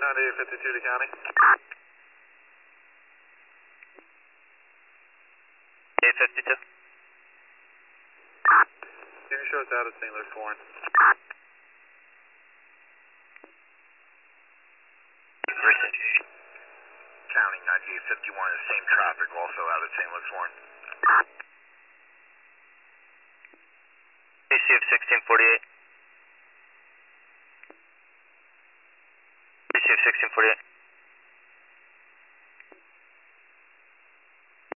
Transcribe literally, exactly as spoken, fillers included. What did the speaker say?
ninety-eight fifty-two to county. eight fifty-two. T V shows out of Saint Louis Warren. County ninety-eight fifty-one, the same traffic, also out of Saint Louis Warren. A C of sixteen forty-eight. A C of sixteen forty-eight.